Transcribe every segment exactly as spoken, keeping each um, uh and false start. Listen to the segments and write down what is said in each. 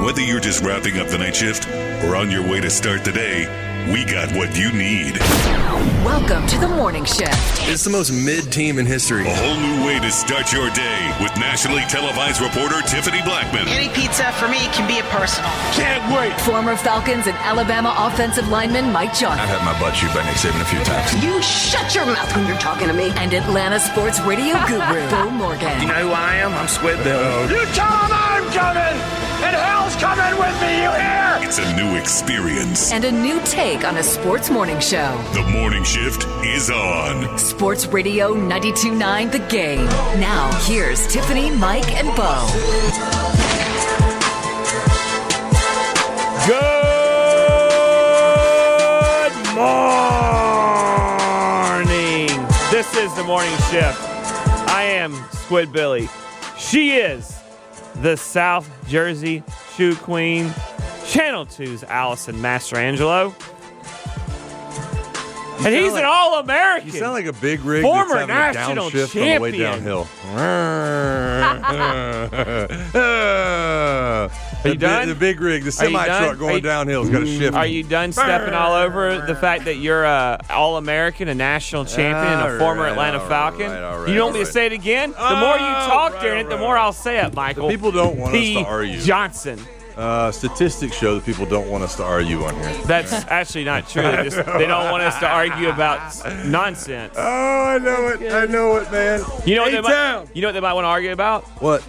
Whether you're just wrapping up the night shift or on your way to start the day, we got what you need. Welcome to the Morning Shift. It's the most mid team in history. A whole new way to start your day with nationally televised reporter Tiffany Blackman. Any pizza for me can be a personal. Can't wait. Former Falcons and Alabama offensive lineman Mike Johnson. I've had my butt chewed by Nick Saban a few times. You shut your mouth when you're talking to me. And Atlanta sports radio guru Bo Morgan. You know who I am? I'm Squid Bill. You tell him I'm coming, and hell's coming with me, you hear? It's a new experience. And a new take on a sports morning show. The Morning Shift is on. Sports Radio ninety-two point nine The Game. Now, here's Tiffany, Mike, and Bo. Good morning. This is the Morning Shift. I am Squid Billy. She is the South Jersey Shoe Queen, Channel two's Allison Mastrangelo. And he's like, an All-American. You sound like a big rig former that's having national a downshift champion. on the way downhill. Are you the, done? The big rig, the Are you semi done? truck going you, downhill has got to shift. Are you done stepping all over the fact that you're a All-American, a national champion, and a former right, Atlanta all Falcon? right, all right, you don't all want me to right. say it again? The more you talk right, during it, all the right. more I'll say it, Michael. The people don't want P. us to argue. Johnson. Uh, statistics show that people don't want us to argue on here. That's actually not true. They, just, they don't want us to argue about nonsense. Oh, I know it. I know it, man. You know what they A-town. might, you know what they might want to argue about? What?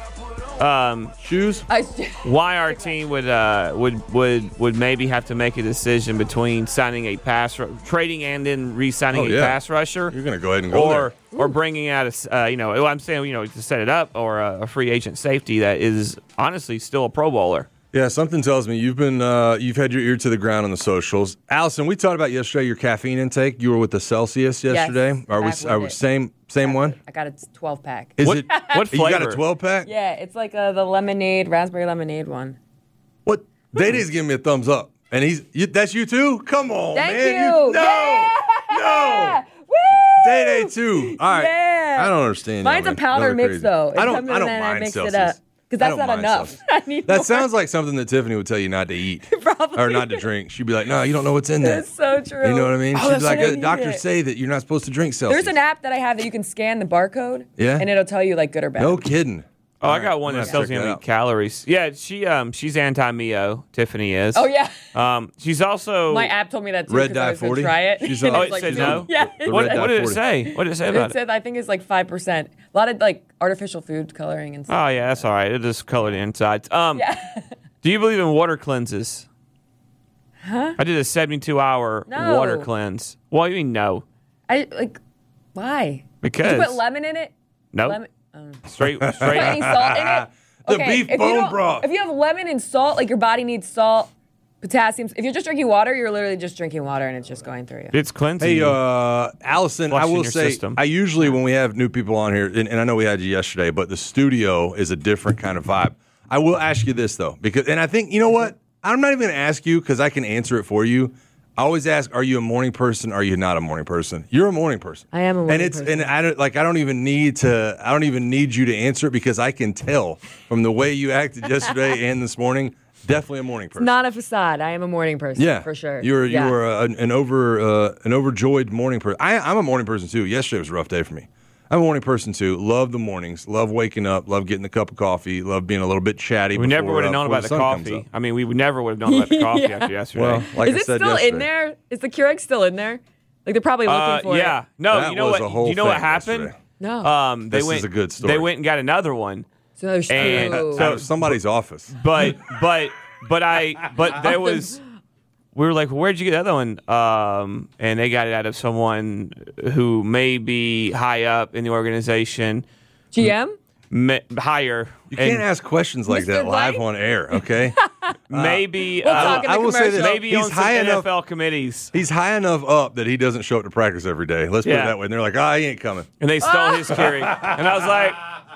Um, Shoes? why our team would uh, would would would maybe have to make a decision between signing a pass, ru- trading and then re-signing Oh, a yeah. pass rusher. You're going to go ahead and go or there. or bringing out a s- uh, you know well, I'm saying you know to set it up or a, a free agent safety that is honestly still a Pro Bowler. Yeah, something tells me you've been uh, you've had your ear to the ground on the socials. Allison, we talked about yesterday your caffeine intake. You were with the Celsius yesterday. Yes, are we back with are we it. same same Back one? with it. I got a twelve pack. Is What- it what You got flavor? a twelve pack? Yeah, it's like uh, the lemonade, raspberry lemonade one. What? Day-Day's giving me a thumbs up. And he's you, that's you too? Come on, Thank man. you. no. Yeah. No. Woo! Day-Day too. All right. Yeah. I don't understand. Mine's y'all, a man. powder Y'all are mix crazy. though. It I don't comes in I don't and I mind mix Celsius. it up. Because I that's don't not mind enough. Celsius. I need That more. sounds like something that Tiffany would tell you not to eat. Probably. Or not to drink. She'd be like, no, you don't know what's in there. That's so true. You know what I mean? Oh, She'd that's be like, what I uh, need doctors it. say that you're not supposed to drink Celsius. There's an app that I have that you can scan the barcode. Yeah? And it'll tell you like good or bad. No kidding. Oh, All I got right, one I'm that gonna tells check me how that many out. calories. Yeah, she um she's anti-Mio. Tiffany is. Oh yeah. Um, she's also. My app told me that too. Red 'cause I Dye was gonna forty? Try it. She's And on- Oh, it's it like, said no. no. Yeah. The What, Red Dye what did it forty. say? What did it say It about it? said I think it's like five percent. A lot of like artificial food coloring and stuff. Oh yeah, that's all right. It just colored the insides. Um, Yeah. do you believe in water cleanses? Huh? I did a seventy-two hour No. water cleanse. Well, you mean no? I like why? Because Did you put lemon in it? no, Lemon. Um, straight, put straight. any salt in it? The Okay, beef if you bone don't- broth. If you have lemon and salt, like your body needs salt, potassium. If you're just drinking water, you're literally just drinking water and it's just going through you. It's cleansing. Hey, you. uh, Allison, I Flushing will your say, system. I usually, when we have new people on here, and, and I know we had you yesterday, but the studio is a different kind of vibe. I will ask you this, though, because, and I think, you know what? I'm not even going to ask you because I can answer it for you. I always ask, are you a morning person? Or are you not a morning person? You're a morning person. I am a morning and it's, person. And I don't, like, I don't even need to, I don't even need you to answer it because I can tell from the way you acted yesterday and this morning, definitely a morning person. Not a facade. I am a morning person. Yeah, for sure. You're yeah. you're uh, an, an over uh, an overjoyed morning person. I, I'm a morning person too. Yesterday was a rough day for me. I'm a morning person too. Love the mornings. Love waking up. Love getting a cup of coffee. Love being a little bit chatty. we never before, would have uh, known before about the sun comes coffee. up. I mean, we would never would have known about the coffee Yeah. after yesterday. Well, like Is I it said still yesterday. in there? Is the Keurig still in there? Like they're probably looking uh, for yeah. it. No, That you know was what? a whole you know what thing happened? yesterday. No. Um, they This went. is a good story. They went and got another one, so there's and- two. so- Out of somebody's office. but but but I but there was. We were like, well, where'd you get the other one? Um, and they got it out of someone who may be high up in the organization, G M? ma- higher. You and can't ask questions like Mister that live Blank? on air. Okay. maybe We'll uh, talk in the I will say commercial. that maybe he's on some high N F enough. L committees. He's high enough up that he doesn't show up to practice every day. Let's put it Yeah. that way. And they're like, ah, he ain't coming. And they stole his Keurig. And I was like,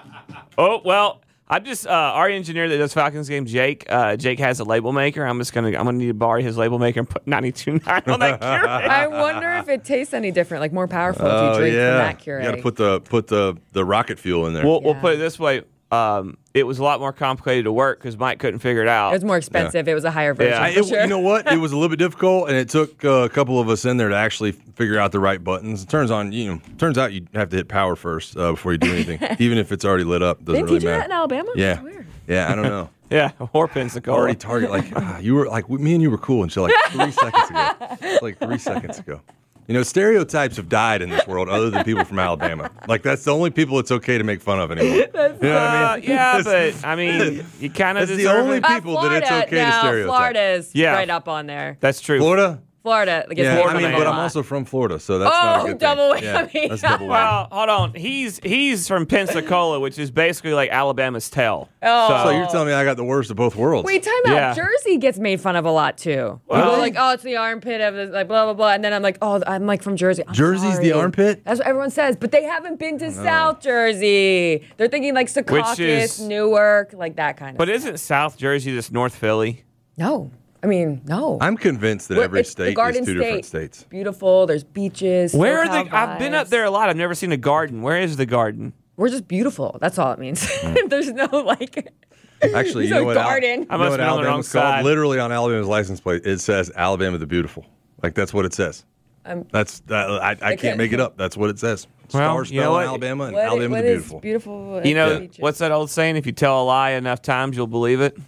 oh, well, I'm just, uh, our engineer that does Falcons game, Jake, uh, Jake has a label maker. I'm just going to, I'm going to need to borrow his label maker and put ninety-two point nine on that Keurig. I wonder if it tastes any different, like more powerful if Oh you drink yeah. from that Keurig. You got to put the put the the rocket fuel in there. We'll, we'll Yeah. put it this way. Um, it was a lot more complicated to work because Mike couldn't figure it out. It was more expensive. Yeah. It was a higher version. Yeah. I, for it, sure. You know what? It was a little bit difficult, and it took uh, a couple of us in there to actually figure out the right buttons. It turns on, you know, turns out you have to hit power first uh, before you do anything, even if it's already lit up. Doesn't They really teach you matter. that in Alabama? Yeah, That's weird. yeah. I don't know. Yeah, or Pensacola. Already target like ah, you were like me and you were cool until like three seconds ago. Like three seconds ago. You know, stereotypes have died in this world other than people from Alabama. Like, that's the only people it's okay to make fun of anymore. You know what I mean? Uh, yeah, but, I mean, you kind of That's the deserve only it. people uh, that it's okay no, to stereotype. Florida is Yeah. right up on there. That's true. Florida? Florida. Like, it's Yeah, Florida I mean, man. but I'm also from Florida, so that's Oh, not a good double thing. whammy. Yeah, that's double whammy. Well, hold on. He's he's from Pensacola, which is basically like Alabama's tail. Oh. So you're telling me I got the worst of both worlds? Wait, time out. Yeah. Jersey gets made fun of a lot too. Well- People are like, oh, it's the armpit of the, like blah blah blah, and then I'm like, oh, I'm like from Jersey. I'm Jersey's sorry. the armpit? That's what everyone says, but they haven't been to South Jersey. They're thinking like Secaucus, is- Newark, like that kind of. But stuff. isn't South Jersey just North Philly? No, I mean no. I'm convinced that Well, every it's the state is Garden two State. different states. Beautiful. There's beaches. Where are SoCal the? I've been up vibes. there a lot. I've never seen a garden. Where is the garden? We're just beautiful. That's all it means. Mm. There's no like. Actually, you There's know no what? Al- garden. You I know must what have been on the wrong Alabama's called? side. Literally on Alabama's license plate, it says Alabama the Beautiful. Like, that's what it says. Um, That's uh, I, I can't can't- make it up. That's what it says. Well, Star you know spell in what? Alabama and What, Alabama what the is Beautiful. beautiful? You know beaches? what's that old saying? If you tell a lie enough times, you'll believe it.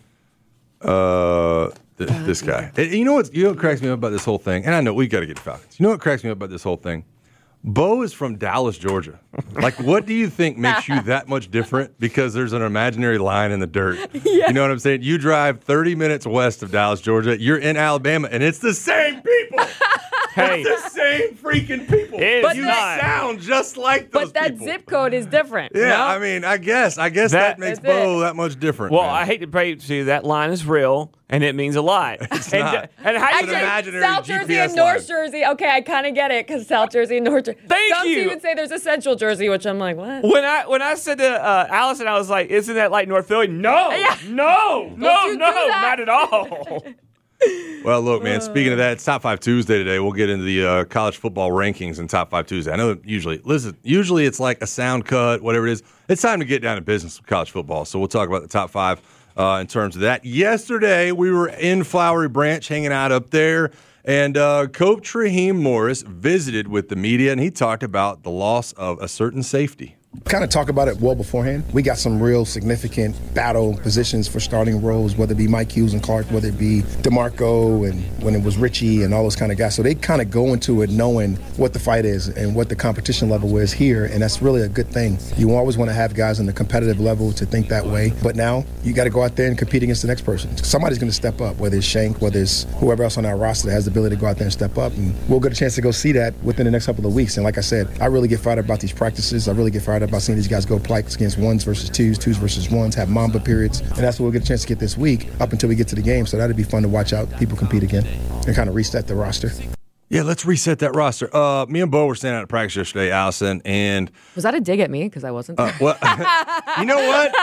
Uh, th- this guy. And you know what? You know what cracks me up about this whole thing? And I know we got to get to Falcons. You know what cracks me up about this whole thing? Bo is from Dallas, Georgia. Like, what do you think makes you that much different? Because there's an imaginary line in the dirt. Yeah. You know what I'm saying? You drive thirty minutes west of Dallas, Georgia. You're in Alabama, and it's the same people. Hey, The same freaking people. It's But you not. sound just like those But that people. zip code is different. Yeah, no? I mean, I guess. I guess that, That- makes That's Bo it. that much different. well, man. I hate to break it to you, that line is real and it means a lot. It's and, not. and how It's you an say- imaginary South G P S Jersey and line. North Jersey. Okay, I kind of get it because South Jersey and North Jersey. Thank Some you. even say there's a Central Jersey, which I'm like, what? When I when I said to uh, Allison, I was like, "Isn't that like North Philly?" No, Yeah. no, no, you do no, that. not at all. Well, look, man, speaking of that, it's Top five Tuesday today. We'll get into the uh, college football rankings and Top five Tuesday. I know that usually, listen, usually it's like a sound cut, whatever it is. It's time to get down to business with college football. So we'll talk about the top five uh, in terms of that. Yesterday, we were in Flowery Branch hanging out up there, and uh, Coach Raheem Morris visited with the media, and he talked about the loss of a certain safety. Kind of talk about it well beforehand. We got some real significant battle positions for starting roles, whether it be Mike Hughes and Clark, whether it be DeMarco and when it was Richie and all those kind of guys. So they kind of go into it knowing what the fight is and what the competition level is here, and that's really a good thing. You always want to have guys on the competitive level to think that way, but now you got to go out there and compete against the next person. Somebody's going to step up, whether it's Shank, whether it's whoever else on our roster that has the ability to go out there and step up, and we'll get a chance to go see that within the next couple of weeks. And like I said, I really get fired up about these practices. I really get fired up about seeing these guys go play against ones versus twos, twos versus ones, have Mamba periods, and that's what we'll get a chance to get this week up until we get to the game. So that'd be fun to watch out people compete again and kind of reset the roster. Yeah, let's reset that roster. Uh, me and Bo were standing out at practice yesterday, Allison, and Was that a dig at me? Because I wasn't there. uh, well, you know what?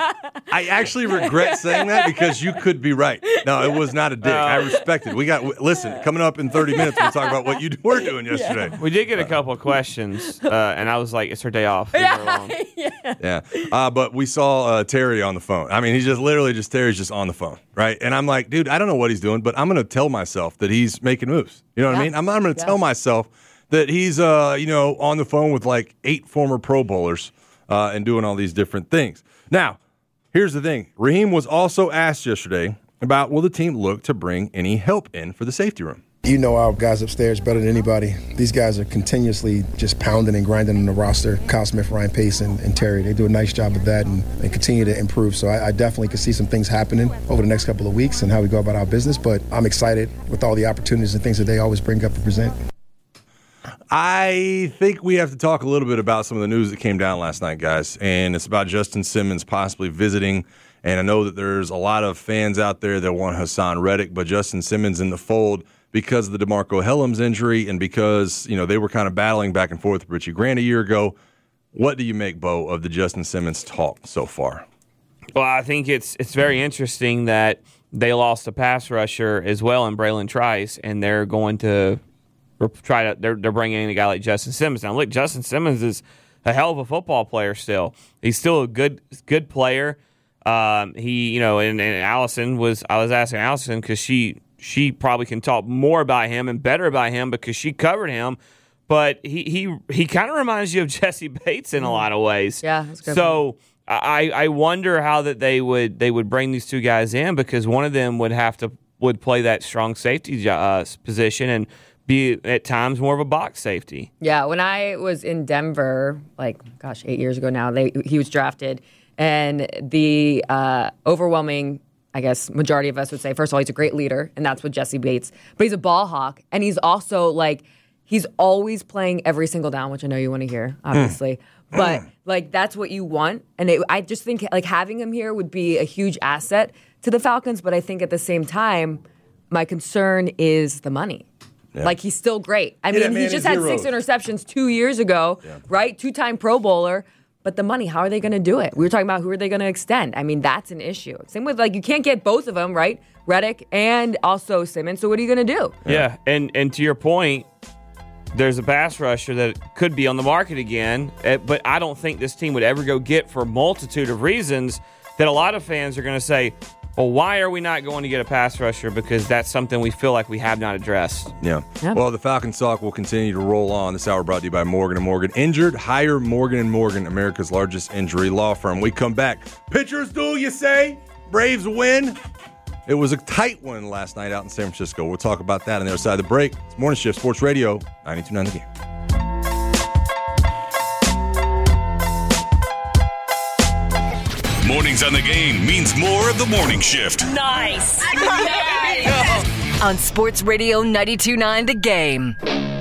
I actually regret saying that because you could be right. No, it was not a dig. I respect it. We got listen. Coming up in thirty minutes, we'll talk about what you were doing yesterday. We did get a couple of questions, uh, and I was like, "It's her day off." Leave her alone. Yeah, uh, but we saw uh, Terry on the phone. I mean, he's just literally just Terry's just on the phone, right? And I'm like, dude, I don't know what he's doing, but I'm going to tell myself that he's making moves. You know what I mean? I'm, I'm going to Yeah. tell myself that he's, uh, you know, on the phone with like eight former Pro Bowlers uh, and doing all these different things. Now, here's the thing. Raheem was also asked yesterday about will the team look to bring any help in for the safety room. You know our guys upstairs better than anybody. These guys are continuously just pounding and grinding on the roster. Kyle Smith, Ryan Pace, and, and Terry, they do a nice job of that and, and continue to improve. So I, I definitely could see some things happening over the next couple of weeks and how we go about our business. But I'm excited with all the opportunities and things that they always bring up and present. I think we have to talk a little bit about some of the news that came down last night, guys. And it's about Justin Simmons possibly visiting. And I know that there's a lot of fans out there that want Hassan Reddick, but Justin Simmons in the fold because of the DeMarco Hellams injury and because, you know, they were kind of battling back and forth with Richie Grant a year ago. What do you make, Bo, of the Justin Simmons talk so far? Well, I think it's it's very interesting that they lost a pass rusher as well in Braylon Trice, and they're going to try to they're they're bringing in a guy like Justin Simmons. Now, look, Justin Simmons is a hell of a football player still. He's still a good good player. Um, he, you know, and, and Allison was, I was asking Allison because she, she probably can talk more about him and better about him because she covered him. But he he, he kind of reminds you of Jesse Bates in a lot of ways. Yeah, that's good. So I, I wonder how that they would they would bring these two guys in because one of them would have to would play that strong safety uh, position and be at times more of a box safety. Yeah, when I was in Denver, like gosh, eight years ago now, they he was drafted, and the uh, overwhelming, I guess, majority of us would say, first of all, he's a great leader, and that's what Jesse Bates. But he's a ball hawk, and he's also like. He's always playing every single down, which I know you want to hear, obviously. Mm. But, like, that's what you want. And it, I just think, like, having him here would be a huge asset to the Falcons. But I think at the same time, my concern is the money. Yeah. Like, he's still great. I yeah, mean, he just had zeros. six interceptions two years ago, yeah. right? Two-time Pro Bowler. But the money, how are they going to do it? We were talking about who are they going to extend. I mean, that's an issue. Same with, like, you can't get both of them, right? Reddick and also Simmons. So what are you going to do? Yeah, yeah. And, and to your point, there's a pass rusher that could be on the market again, but I don't think this team would ever go get for a multitude of reasons that a lot of fans are going to say, well, why are we not going to get a pass rusher? Because that's something we feel like we have not addressed. Yeah. yeah. Well, the Falcons talk will continue to roll on. This hour brought to you by Morgan and Morgan. Injured? Hire Morgan and Morgan, America's largest injury law firm. We come back. Pitchers duel, you say? Braves win? It was a tight one last night out in San Francisco. We'll talk about that on the other side of the break. It's Morning Shift Sports Radio, ninety-two point nine The Game. Mornings on the Game means more of the Morning Shift. Nice. nice. On Sports Radio ninety-two point nine The Game.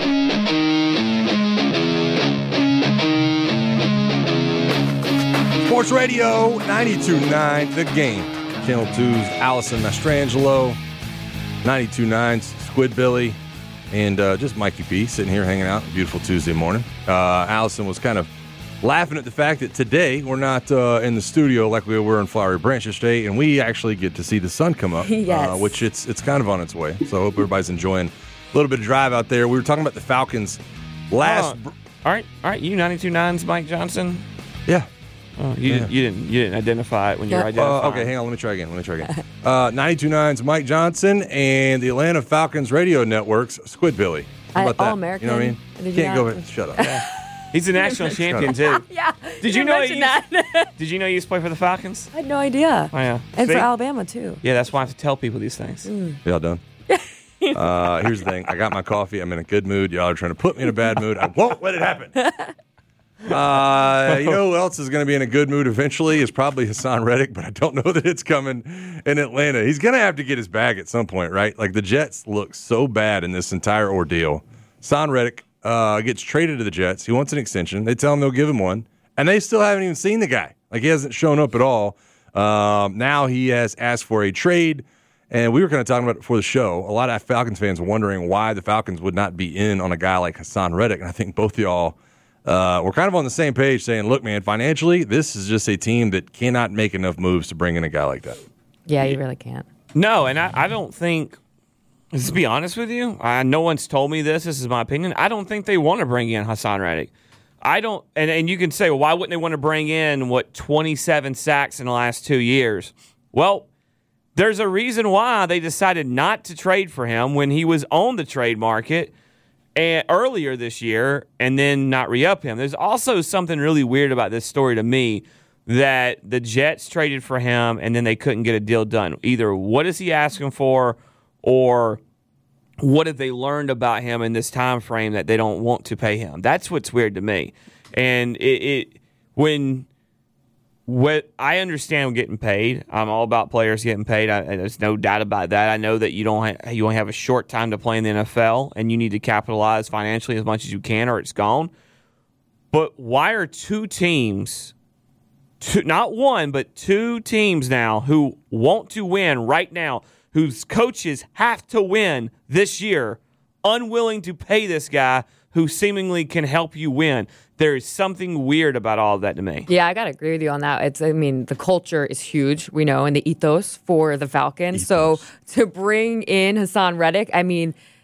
Sports Radio ninety-two point nine The Game. Channel two's Allison Mastrangelo, ninety-two point nine's Squid Billy, and uh, just Mikey P sitting here hanging out. Beautiful Tuesday morning. Uh, Allison was kind of laughing at the fact that today we're not uh, in the studio like we were in Flowery Branch yesterday, and we actually get to see the sun come up, yes. uh, which it's it's kind of on its way. So I hope everybody's enjoying a little bit of drive out there. We were talking about the Falcons last. Oh, all right, all right. You ninety-two point nine's Mike Johnson. Yeah. Oh, you, yeah. didn't, you didn't you didn't identify it when you were identifying. Uh, okay, hang on. Let me try again. Let me try again. Uh, ninety-two point nine's Mike Johnson and the Atlanta Falcons radio network's Squid Billy. How about I, that? All American. You know what I mean? Did Can't you go ahead. Shut up. Yeah. He's a national champion too. yeah. Did you, you know? He used, that? Did you know he used to play for the Falcons? I had no idea. Oh yeah. And See? for Alabama too. Yeah, that's why I have to tell people these things. Mm. Y'all done? uh, here's the thing. I got my coffee. I'm in a good mood. Y'all are trying to put me in a bad mood. I won't let it happen. Uh, you know who else is going to be in a good mood eventually is probably Hassan Reddick, but I don't know that it's coming in Atlanta. He's going to have to get his bag at some point, right? Like the Jets look so bad in this entire ordeal. Hassan Reddick uh, gets traded to the Jets. He wants an extension. They tell him they'll give him one, and they still haven't even seen the guy. Like he hasn't shown up at all. Um, now he has asked for a trade, and we were kind of talking about it before the show. A lot of Falcons fans wondering why the Falcons would not be in on a guy like Hassan Reddick, and I think both of y'all Uh, we're kind of on the same page saying, look, man, financially, this is just a team that cannot make enough moves to bring in a guy like that. Yeah, you really can't. No, and I, I don't think, let's be honest with you, I, no one's told me this, this is my opinion, I don't think they want to bring in Hassan Reddick. I don't, and, and you can say, well, why wouldn't they want to bring in, what, twenty-seven sacks in the last two years? Well, there's a reason why they decided not to trade for him when he was on the trade market and earlier this year, and then not re-up him. There's also something really weird about this story to me, that the Jets traded for him and then they couldn't get a deal done. Either what is he asking for, or what have they learned about him in this time frame that they don't want to pay him? That's what's weird to me. And it, it when what I understand getting paid, I'm all about players getting paid. I, there's no doubt about that. I know that you don't ha- you only have a short time to play in the N F L, and you need to capitalize financially as much as you can, or it's gone. But why are two teams, two, not one, but two teams now who want to win right now, whose coaches have to win this year, unwilling to pay this guy who seemingly can help you win? There is something weird about all of that to me. Yeah, I got to agree with you on that. It's, I mean, the culture is huge, we know, and the ethos for the Falcons. Ethos. So to bring in Hassan Reddick, I mean,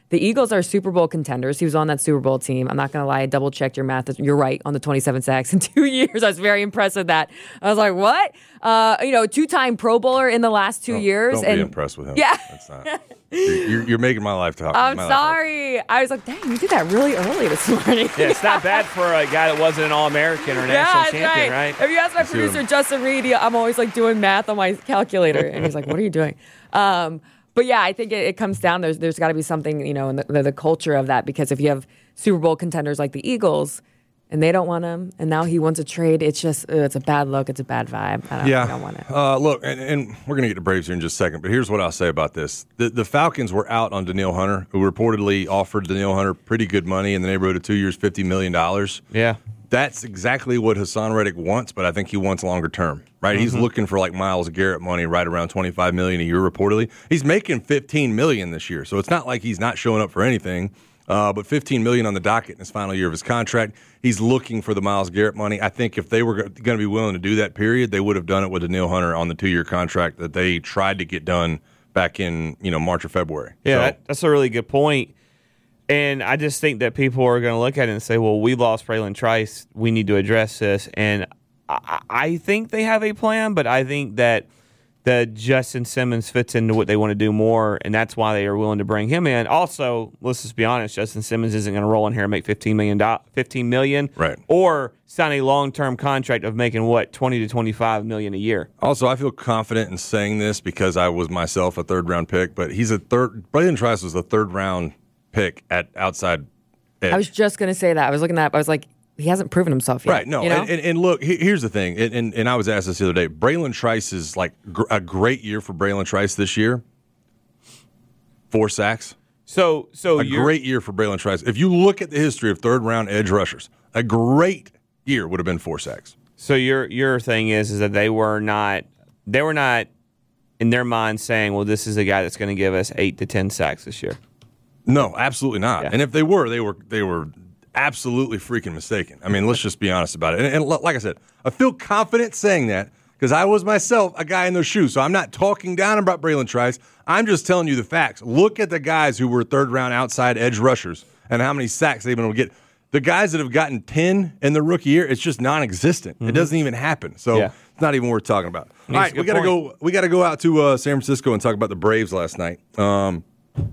The Eagles are Super Bowl contenders. He was on that Super Bowl team. I'm not going to lie. I double-checked your math. You're right on the twenty-seven sacks in two years. I was very impressed with that. I was like, what? Uh, you know, two-time Pro Bowler in the last two don't, years. Don't and, be impressed with him. Yeah. That's not. You're, you're making my life tough. I'm my sorry. I was like, dang, you did that really early this morning. Yeah, it's not bad for a guy that wasn't an All-American or a yeah, national that's champion, right. right? If you ask my Let's producer, Justin Reed, he- I'm always like doing math on my calculator. And he's like, what are you doing? Um, but yeah, I think it, it comes down, there's there's got to be something, you know, in the, the, the culture of that. Because if you have Super Bowl contenders like the Eagles, and they don't want him, and now he wants a trade, it's just, uh, it's a bad look. It's a bad vibe. I don't, yeah. I don't want it. Uh, look, and, and we're going to get to Braves here in just a second, but here's what I'll say about this. The, the Falcons were out on Danielle Hunter, who reportedly offered Danielle Hunter pretty good money in the neighborhood of two years, fifty million dollars. Yeah. That's exactly what Hassan Reddick wants, but I think he wants longer term, right? Mm-hmm. He's looking for like Myles Garrett money right around twenty-five million dollars a year reportedly. He's making fifteen million dollars this year, so it's not like he's not showing up for anything. Uh, but fifteen million dollars on the docket in his final year of his contract. He's looking for the Myles Garrett money. I think if they were going to be willing to do that, period, they would have done it with Danielle Hunter on the two-year contract that they tried to get done back in, you know, March or February. Yeah, so, that, that's a really good point. And I just think that people are going to look at it and say, well, we lost Braylon Trice. We need to address this. And I, I think they have a plan, but I think that that Justin Simmons fits into what they want to do more, and that's why they are willing to bring him in. Also, let's just be honest, Justin Simmons isn't going to roll in here and make fifteen million dollars, fifteen million dollars, right, or sign a long-term contract of making, what, twenty to twenty-five million dollars a year. Also, I feel confident in saying this because I was myself a third-round pick, but he's a third – Braylon Trice was a third-round pick at outside edge. I was just going to say that. I was looking at I was like, he hasn't proven himself yet. Right, no. You know? and, and, and look, here's the thing, and, and, and I was asked this the other day. Braylon Trice is like gr- a great year for Braylon Trice this year. Four sacks. So, so A great year for Braylon Trice. If you look at the history of third-round edge rushers, a great year would have been four sacks. So your your thing is is that they were not they were not in their mind saying, well, this is a guy that's going to give us eight to ten sacks this year. No, absolutely not. Yeah. And if they were, they were they were absolutely freaking mistaken. I mean, let's just be honest about it. And, and like I said, I feel confident saying that because I was myself a guy in those shoes. So I'm not talking down about Braylon Trice. I'm just telling you the facts. Look at the guys who were third-round outside edge rushers and how many sacks they've been able to get. The guys that have gotten ten in the rookie year, it's just non-existent. Mm-hmm. It doesn't even happen. So yeah. it's not even worth talking about. All right, we got to go. We got to go out to uh, San Francisco and talk about the Braves last night. Um,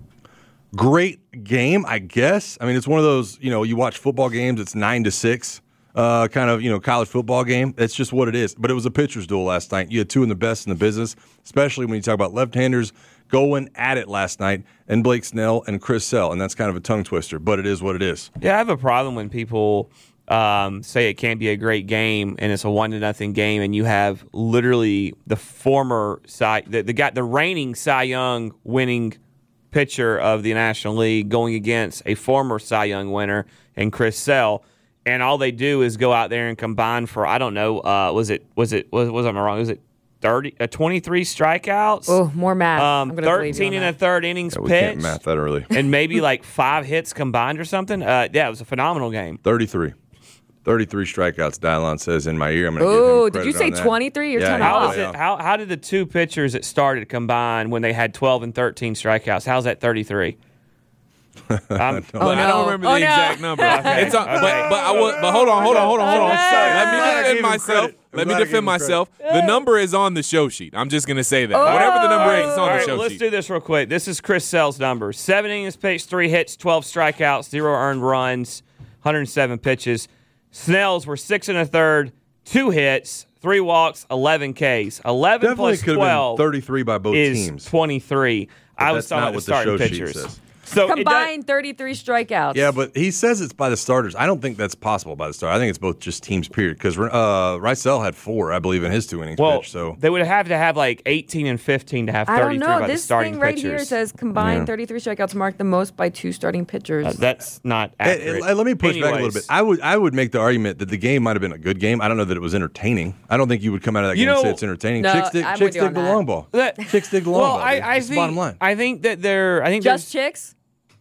Great game, I guess. I mean, it's one of those, you know, you watch football games, it's nine to six, uh, kind of, you know, college football game. That's just what it is. But it was a pitcher's duel last night. You had two of the best in the business, especially when you talk about left-handers going at it last night, and Blake Snell and Chris Sale, and that's kind of a tongue twister, but it is what it is. Yeah, I have a problem when people um, say it can't be a great game and it's a one to nothing game, and you have literally the former Cy, the, the guy, the reigning Cy Young winning pitcher of the National League going against a former Cy Young winner and Chris Sale, and all they do is go out there and combine for I don't know uh, was it was it was was I wrong was it thirty uh, twenty-three strikeouts? Oh, more math. Um, I'm gonna believe you thirteen on and a that. third innings Yeah, we pitched, can't math that early. and maybe like five hits combined or something. Uh, yeah, it was a phenomenal game. thirty-three. thirty-three strikeouts, Dylon says in my ear. I'm going to Ooh, give him did you credit say on that. twenty-three? You're Yeah, ten yeah, How off. is yeah. it? How how did the two pitchers that started combine when they had twelve and thirteen strikeouts? How's that thirty-three? I'm, Oh, I no. don't remember Oh, the no. exact number. Okay. It's on, Okay. but but I would, but hold on, hold on, hold on, hold on. Okay. Let me I'm glad I defend gave him myself. credit. I'm Let me glad I gave defend him myself. The number is on the show sheet. I'm just gonna say that. Whatever the number is, it's on All the right, show let's sheet. do this real quick. This is Chris Sale's numbers. Seven innings pitched, three hits, twelve strikeouts, zero earned runs, one hundred seven pitches. Snell's were six and a third, two hits, three walks, eleven Ks. eleven Definitely plus could have been twelve thirty-three by both is teams. twenty-three. I was that's talking not about the what the starting show sheet pitchers. says. So it does- Combined thirty-three strikeouts. Yeah, but he says it's by the starters. I don't think that's possible by the start. I think it's both just teams, period. Because uh, Ricel had four, I believe, in his two innings well, pitch. So they would have to have like eighteen and fifteen to have I thirty-three don't know. by the This starting thing right pitchers. here says combined Yeah. thirty-three strikeouts mark the most by two starting pitchers. Uh, that's not And- accurate. and let me push back a little Anyways. bit. I would I would make the argument that the game might have been a good game. I don't know that it was entertaining. I don't think you would come out of that You game and know- say it's entertaining. No, Chicks dig, I'm chicks with you dig on the that. long ball. That- Chicks dig the long well, ball. I, dude. I It's the think bottom line. I think that they're. I think Just there's- chicks?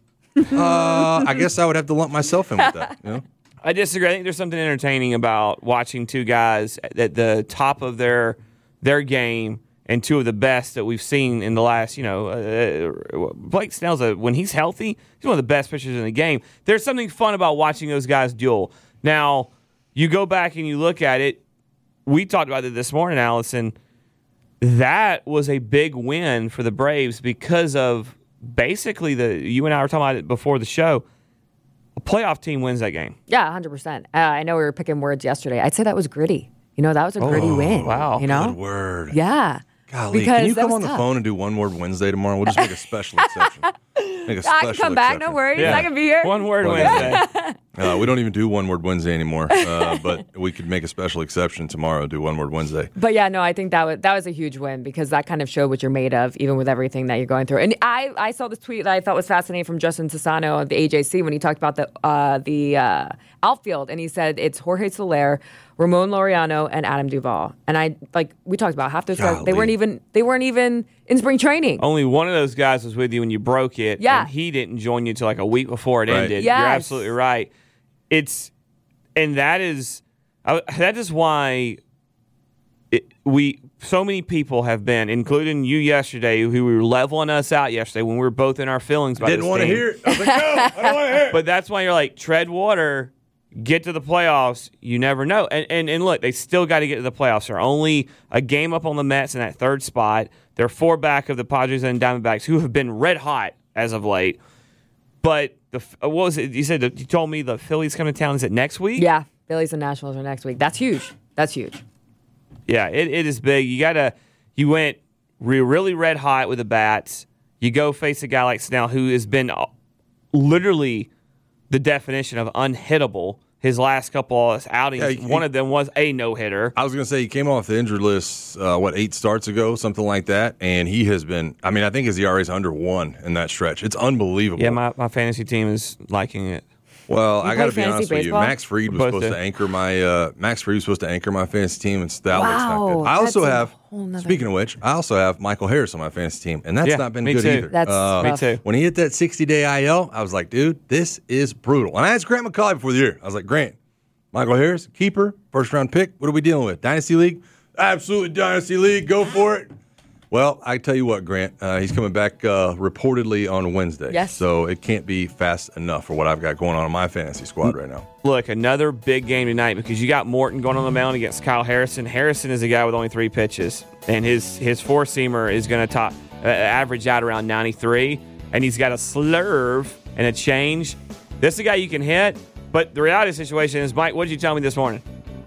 Uh, I guess I would have to lump myself in with that. You know? I disagree. I think there's something entertaining about watching two guys at the top of their their game and two of the best that we've seen in the last, you know, uh, Blake Snell's a, when he's healthy, he's one of the best pitchers in the game. There's something fun about watching those guys duel. Now, you go back and you look at it. We talked about it this morning, Allison. That was a big win for the Braves because of basically the, you and I were talking about it before the show, a playoff team wins that game. Yeah, one hundred percent. Uh, I know we were picking words yesterday. I'd say that was gritty. You know, that was a gritty oh, win. Wow. You know? Good word. Yeah. Golly, because can you come on the tough. phone and do One Word Wednesday tomorrow? We'll just make a special exception. Make a special I can come back, no exception. worries. Yeah. I can be here. One word Okay. Wednesday. Uh, we don't even do One Word Wednesday anymore, uh, but we could make a special exception tomorrow, do One Word Wednesday. But yeah, no, I think that was that was a huge win because that kind of showed what you're made of, even with everything that you're going through. And I, I saw this tweet that I thought was fascinating from Justin Sassano of the A J C when he talked about the uh, the uh, outfield, and he said it's Jorge Soler, Ramon Laureano, and Adam Duvall. And I like we talked about half those guys. They Golly. weren't even they weren't even in spring training. Only one of those guys was with you when you broke it, Yeah. and he didn't join you until like a week before it Right. ended. Yes. You're absolutely right. It's and that is I, that is why it, we so many people have been, including you yesterday, who were leveling us out yesterday when we were both in our feelings. About Didn't this want to team. hear it. I was like, no, I don't want to hear it. But that's why you're like, tread water, get to the playoffs. You never know. And and, and look, they still got to get to the playoffs. They're only a game up on the Mets in that third spot. They're four back of the Padres and Diamondbacks, who have been red hot as of late. But the what was it? You said that you told me the Phillies come to town. Is it next week? Yeah, Phillies and Nationals are next week. That's huge. That's huge. Yeah, it, it is big. You gotta. You went re- really red hot with the bats. You go face a guy like Snell, who has been uh, literally the definition of unhittable. His last couple of outings, Yeah, he- one of them was a no hitter. I was going to say he came off the injured list, uh, what, eight starts ago, something like that, and he has been, I mean, I think his E R A is under one in that stretch. It's unbelievable. Yeah, my, my fantasy team is liking it. Well, You I got to play be honest fantasy with you. baseball? Max Fried was Both supposed do. to anchor my uh, Max Fried was supposed to anchor my fantasy team, and that looks not Wow, good. I also that's a have, whole nother- speaking of which, I also have Michael Harris on my fantasy team, and that's Yeah, not been me good too. either. That's Uh, rough. Me too. When he hit that sixty-day I L, I was like, dude, this is brutal. And I asked Grant McCauley before the year. I was like, Grant, Michael Harris, keeper, first round pick. What are we dealing with? Dynasty League? Absolutely Dynasty League. Go for it. Well, I tell you what, Grant, uh, he's coming back uh, reportedly on Wednesday. Yes. So it can't be fast enough for what I've got going on in my fantasy squad right now. Look, another big game tonight because you got Morton going on the mound against Kyle Harrison. Harrison is a guy with only three pitches, and his his four seamer is going to top uh, average out around ninety-three, and he's got a slurve and a change. This is a guy you can hit, but the reality of the situation is, Mike, what did you tell me this morning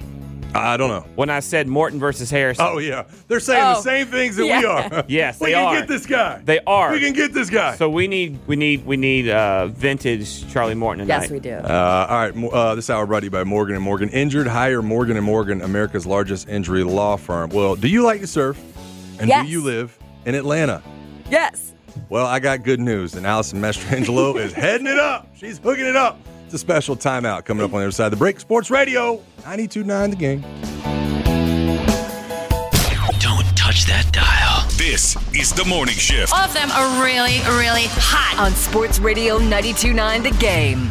I don't know. when I said Morton versus Harrison? Oh, yeah. They're saying Oh, the same things that yeah. we are. Yes, we they can are. get this guy. They are. We can get this guy. So we need we need we need uh, vintage Charlie Morton tonight. Yes, we do. Uh, all right, mo- uh, this hour brought to you by Morgan and Morgan. Injured, hire Morgan and Morgan, America's largest injury law firm. Well, do you like to surf? And Yes. do you live in Atlanta? Yes. Well, I got good news, and Allison Mastrangelo is heading it up. She's hooking it up. It's a special timeout coming up on the other side of the break. Sports Radio, ninety-two point nine The Game. Don't touch that dial. This is The Morning Shift. All of them are really, really hot. On Sports Radio ninety-two point nine The Game.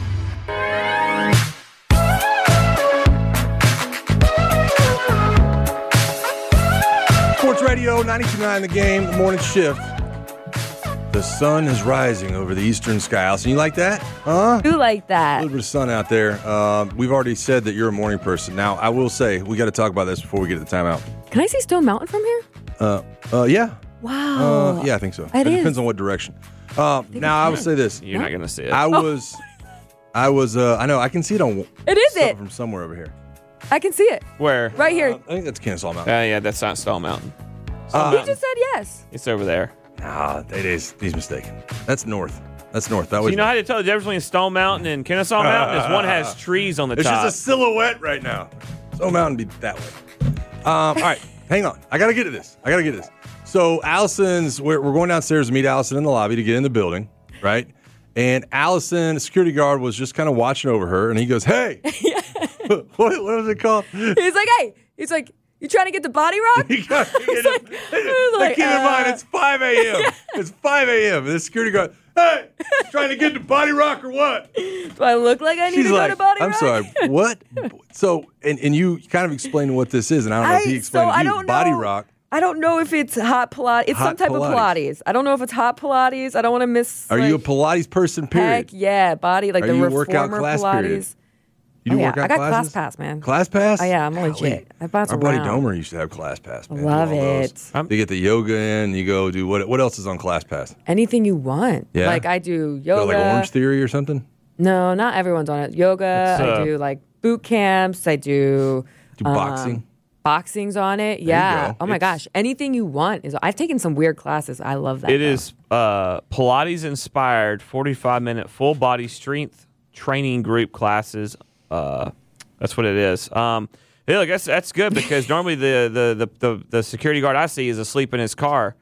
Sports Radio, ninety-two point nine The Game, the morning shift. The sun is rising over the eastern sky. Allison, you like that? Huh? Who like A that? little bit of sun out there. Uh, we've already said that you're a morning person. Now, I will say, we got to talk about this before we get to the timeout. Can I see Stone Mountain from here? Uh, uh, yeah. Wow. Uh, yeah, I think so. It It depends is. on what direction. Uh, now, I will say this. You're not going to see it. I was, I was, uh, I know, I can see it on It is some- it. from somewhere over here. I can see it. Where? Right here. I think that's Kennesaw Uh, Mountain. yeah, that's not Stall Mountain. Uh, He just said yes. It's over there. Nah, it is. He's mistaken. That's north. That's north. That So was. you know how to tell the difference between Stone Mountain and Kennesaw Mountain? Is one has trees on the It's top. just a silhouette right now. Stone Mountain be that way. Um, all right, hang on. I got to get to this. I got to get to this. So Allison's, we're, we're going downstairs to meet Allison in the lobby to get in the building, right? And Allison, the security guard, was just kind of watching over her, and he goes, "Hey, what, what was it called?" He's like, hey. He's like, you trying to get the body rock? He got to get like- him. I was like, Keep in uh, mind, it's five a.m. It's five a.m. And the security guard, "Hey, trying to get the body rock or what?" Do I look like I need She's to go like, to body "I'm rock? sorry, what?" So, and, and you kind of explained what this is, and I don't know if he I- explained so to I you. don't Body know. rock I don't know if it's hot Pilates. It's Hot some type Pilates. of Pilates. I don't know if it's hot Pilates. I don't want to miss. Are like, you a Pilates person, period? Heck yeah, body like Are the you a reformer workout class, Pilates. period? You do oh, yeah. workout I got classes? Class Pass, man. Class Pass? Oh yeah, I'm Golly. legit. I bounce Our buddy around. Domer used to have Class Pass, man. Love Do all those. it. You get the yoga in, you go do what What else is on Class Pass? Anything you want. Yeah? Like I do Go yoga. like Orange Theory or something? No, not everyone's on it. Yoga. It's, uh, I do like boot camps. I do. Do um, boxing? Boxing's on it. you Yeah. go. Oh my It's- gosh. Anything you want is. I've taken some weird classes. I love that. It though. is uh, Pilates inspired forty-five minute full body strength training group classes. Uh, that's what it is. Um, yeah, look, that's that's good because normally the, the, the, the, the security guard I see is asleep in his car.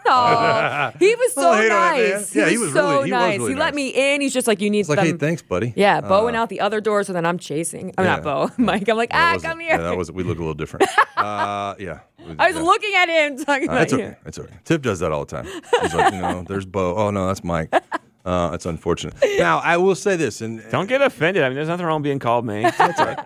Aw, he was so Oh, hate on that man. nice. Yeah, he, he was was so really- he was nice. really he let nice. me in. He's just like, you need It's like, them. hey, thanks, buddy. Yeah, Bo Uh, went out the other door, so then I'm chasing. I'm Yeah. not Bo. Mike. I'm like, that ah, wasn't- come here. Yeah, that was we look a little different. uh, yeah. I was Yeah. looking at him talking Uh, about it's you. okay. It's okay. Tiff does that all the time. He's like, you know, there's Bo. Oh no, that's Mike. Uh, it's unfortunate. Now I will say this, and Don't get offended. I mean, there's nothing wrong with being called me. that's right.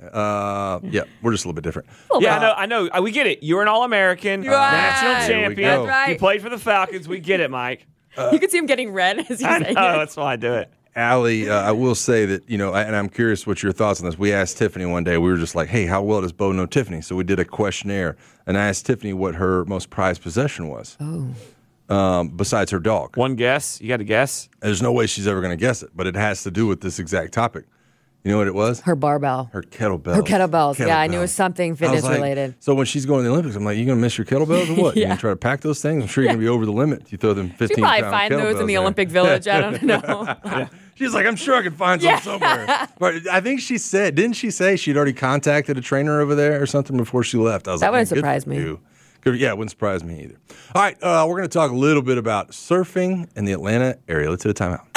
Uh, yeah, we're just a little bit different. Yeah, I know. I know. Uh, We get it. You're an All-American, You are. national There we champion. go. That's right. You played for the Falcons. We get it, Mike. you could see him getting red as you I say know. it. That's why I do it. Allie, uh, I will say that, you know, and I'm curious what your thoughts on this. We asked Tiffany one day, we were just like, hey, how well does Bo know Tiffany? So we did a questionnaire, and I asked Tiffany what her most prized possession was. Oh. Um, besides her dog. One guess. You got to guess. There's no way she's ever going to guess it, but it has to do with this exact topic. You know what it was? Her barbell. Her kettlebells. Her kettlebells. Yeah, I knew it was Kettlebells. something I was fitness like- related. So when she's going to the Olympics, I'm like, you going to miss your kettlebells or what? You Yeah. going to try to pack those things? I'm sure you're going to be over the limit. You throw them You fifteen probably pound find those in kettlebells the there. Olympic Village. I don't know. She's like, I'm sure I can find some Yeah. somewhere. But I think she said, didn't she say she'd already contacted a trainer over there or something before she left? I was That like, wouldn't "Man, good surprise for me." you." Good- Yeah, it wouldn't surprise me either. All right, uh, we're going to talk a little bit about surfing in the Atlanta area. Let's hit a timeout.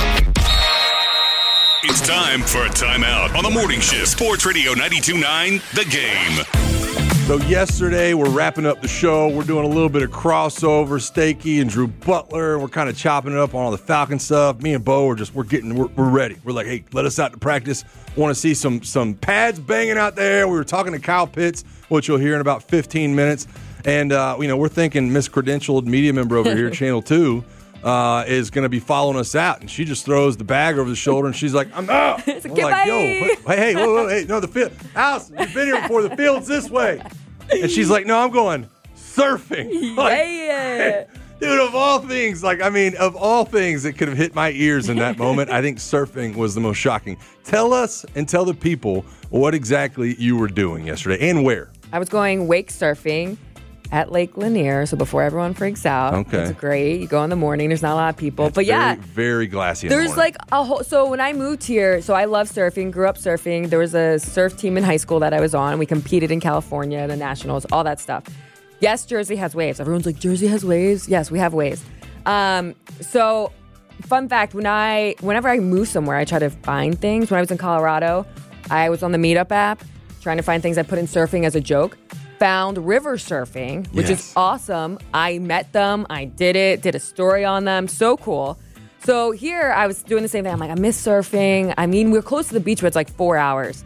It's time for a timeout on the morning shift. Sports Radio ninety-two point nine, The Game. So yesterday, we're wrapping up the show. We're doing a little bit of crossover, Stakey and Drew Butler. We're kind of chopping it up on all the Falcon stuff. Me and Bo are just, we're getting, we're, we're ready. We're like, hey, let us out to practice. Want to see some some pads banging out there. We were talking to Kyle Pitts, which you'll hear in about fifteen minutes. And, uh, you know, we're thinking Miss Credentialed Media Member over here, Channel two, uh, is going to be following us out. And she just throws the bag over the shoulder, and she's like, I'm out. It's like, We're like, yo, "Goodbye." what- hey, hey, whoa, whoa, hey, no, the field. Alice, you've been here before. The field's this way. And she's like, no, I'm going surfing. Like, Yeah. dude, of all things, like, I mean, of all things that could have hit my ears in that moment, I think surfing was the most shocking. Tell us and tell the people what exactly you were doing yesterday and where. I was going wake surfing at Lake Lanier, so before everyone freaks out. Okay. It's great. You go in the morning, there's not a lot of people. It's but yeah, very, very glassy in the there's morning. like a whole. So when I moved here, so I love surfing, grew up surfing. There was a surf team in high school that I was on. We competed in California, the nationals, all that stuff. Yes, Jersey has waves. Everyone's like, Jersey has waves? Yes, we have waves. Um, so fun fact, when I, whenever I move somewhere, I try to find things. When I was in Colorado, I was on the Meetup app trying to find things I put in surfing as a joke. Found river surfing, which Yes. is awesome. I met them. I did it, did a story on them. So cool. So here I was doing the same thing. I'm like, I miss surfing. I mean, we're close to the beach, but it's like four hours.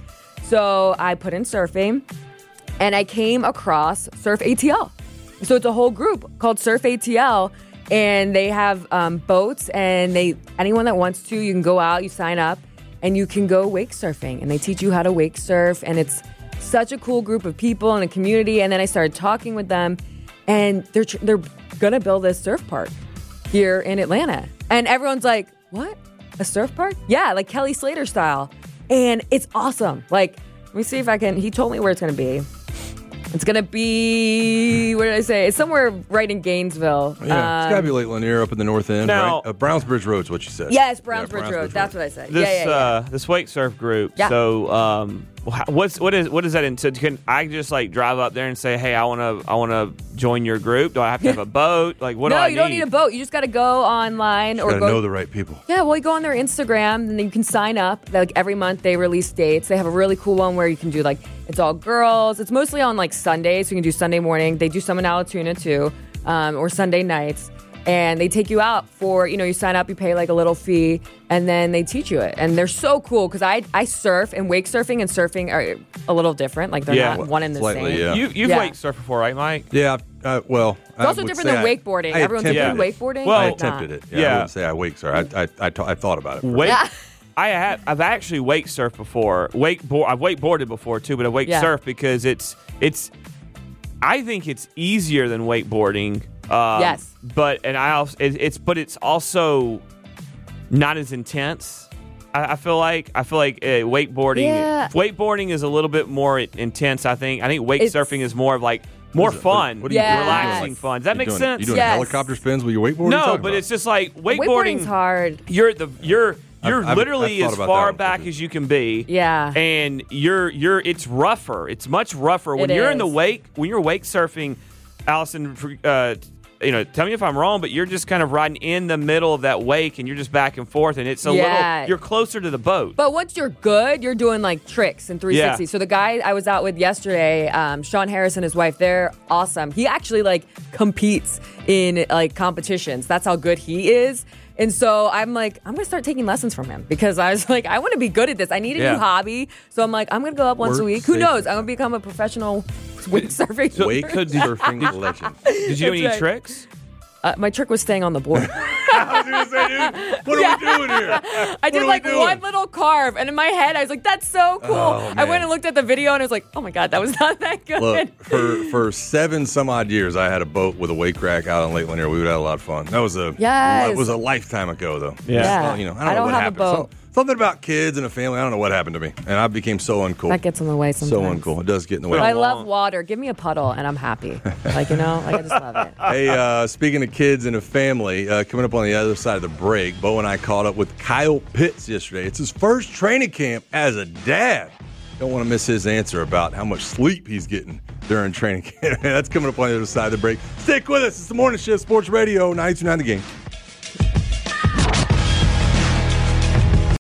So I put in surfing and I came across Surf A T L. So it's a whole group called Surf A T L, and they have um, boats, and they anyone that wants to, you can go out, you sign up, and you can go wake surfing, and they teach you how to wake surf, and it's such a cool group of people and a community. And then I started talking with them, and they're tr- they're gonna build a surf park here in Atlanta, and everyone's like, "What? A surf park? Yeah, like Kelly Slater style." And it's awesome. Like, let me see if I can. He told me where it's gonna be. It's gonna be, what did I say? It's somewhere right in Gainesville. Yeah, it's Um, got to be Lake Lanier up in the north end, Now- right? Uh, Brownsbridge Road's what you said. Yes, Brownsbridge Yeah, Road. That's what I said. This yeah, yeah, yeah. uh, this wake surf group. Yeah. So, um, wh- what's what is what does that entail? Can I just like drive up there and say, hey, I want to I want to join your group? Do I have to have a boat? Like, what no, do I you don't need a boat. You just got to go online You or got to go. know the right people. Yeah, well, you go on their Instagram and then you can sign up. Like every month they release dates. They have a really cool one where you can do like, it's all girls. It's mostly on like Sundays. So you can do Sunday morning. They do some in Alatoona too, um, or Sunday nights. and they take you out for, you know, you sign up, you pay like a little fee, and then they teach you it. And they're so cool because I I surf, and wake surfing and surfing are a little different. Like they're Yeah. not one and the Slightly, same. yeah. You, you've Yeah. wake surfed before, right, Mike? Yeah, uh, well. It's also different than wakeboarding. Everyone's attempted doing it. wakeboarding. Well, I but not. attempted it. Yeah, Yeah. I wouldn't say I wake surf. I, I, I, ta- I thought about it. Wake. Yeah. I have. I've actually wake surfed before. Wakeboard. I've wakeboarded before too, but I wake Yeah. surf because it's it's. I think it's easier than wakeboarding. Um, Yes. But and I also it, it's but it's also not as intense. I, I feel like I feel like uh, wakeboarding. Yeah. Wakeboarding is a little bit more intense. I think. I think wake It's- surfing is more of like more What is it? fun, What are you Yeah. doing? relaxing Like, fun. Does that you make doing, sense? You doing Yes. helicopter spins with your wakeboard? What are you No, talking but about? it's just like wakeboarding. Wakeboarding's hard. You're the you're you're I've- I've- literally I've thought as about far that one back too. as you can be. Yeah. And you're you're it's rougher. It's much rougher when It you're in the is. wake. When you're wake surfing, Allison, uh, you know, tell me if I'm wrong, but you're just kind of riding in the middle of that wake, and you're just back and forth, and it's a Yeah. little. You're closer to the boat. But once you're good, you're doing like tricks and three sixty. Yeah. So the guy I was out with yesterday, um, Sean Harris and his wife, they're awesome. He actually like competes in like competitions. That's how good he is. And so I'm like, I'm gonna start taking lessons from him because I was like, I want to be good at this. I need a Yeah. new hobby. So I'm like, I'm gonna go up once a Work week. Who safe. knows? I'm gonna become a professional wake surfing. Wake surfing legend. Did you do any That's right. tricks? Uh, my trick was staying on the board. I was gonna say, dude, what are we doing here? I What did are we like doing? one little carve, and in my head, I was like, "That's so cool." Oh, I man. went and looked at the video, and I was like, "Oh my god, that was not that good." Look, for for seven some odd years, I had a boat with a wake rack out on Lake Lanier. We would have a lot of fun. That was a Yes. it was a lifetime ago, though. Yeah. Yeah. Well, you know, I don't, I know don't what have a happened. boat. Some- something about kids and a family. I don't know what happened to me, and I became so uncool. That gets in the way sometimes. so uncool. It does get in the way. But I Long. love water. Give me a puddle, and I'm happy. Like you know, like I just love it. Hey, uh, speaking of kids and a family, uh, coming up on the other side of the break, Bo and I caught up with Kyle Pitts yesterday. It's his first training camp as a dad. Don't want to miss his answer about how much sleep he's getting during training camp. That's coming up on the other side of the break. Stick with us. It's the Morning Shift Sports Radio, ninety-two point nine The Game.